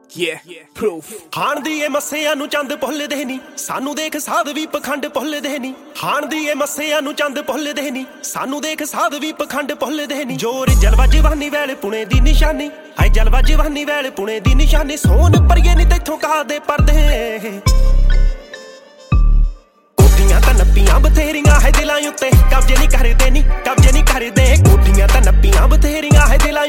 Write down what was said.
ਹਾਣ ਦੀ ਏ ਮੱਸਿਆਂ ਨੂੰ ਚੰਦ ਭੁੱਲਦੇ ਨੀ, ਸਾਨੂੰ ਦੇਖ ਸਾਧ ਵੀ ਪਖੰਡ ਭੁੱਲਦੇ ਨੀ। ਹਾਣ ਦੀ ਏ ਮੱਸਿਆਂ ਨੂੰ ਚੰਦ ਭੁੱਲਦੇ ਨੀ, ਸਾਨੂੰ ਦੇਖ ਸਾਧ ਵੀ ਪਖੰਡ ਭੁੱਲਦੇ ਨੀ। ਜੋਰ ਜਲਵਾ ਜਵਾਨੀ ਵੇਲੇ ਪੁਣੇ ਦੀ ਨਿਸ਼ਾਨੀ, ਹਾਏ ਜਲਵਾ ਜਵਾਨੀ ਵੇਲੇ ਪੁਣੇ ਦੀ ਨਿਸ਼ਾਨੀ। ਸੋਨ ਪਰੀਏ ਨੀ ਤੈਥੋਂ ਕਾਹਦੇ ਪਰਦੇ, ਕੋਠੀਆਂ ਤਾਂ ਨੱਪੀਆਂ ਬਥੇਰੀਆਂ ਹੈ ਦਿਲਾਂ ਉੱਤੇ, ਕਬਜੇ ਨੀ ਕਰਦੇ ਨੀ, ਕਬਜੇ ਨੀ ਕਰਦੇ। ਕੋਠੀਆਂ ਤਾਂ ਨੱਪੀਆਂ ਬਥੇਰੀਆਂ ਹੈ ਦਿਲਾਂ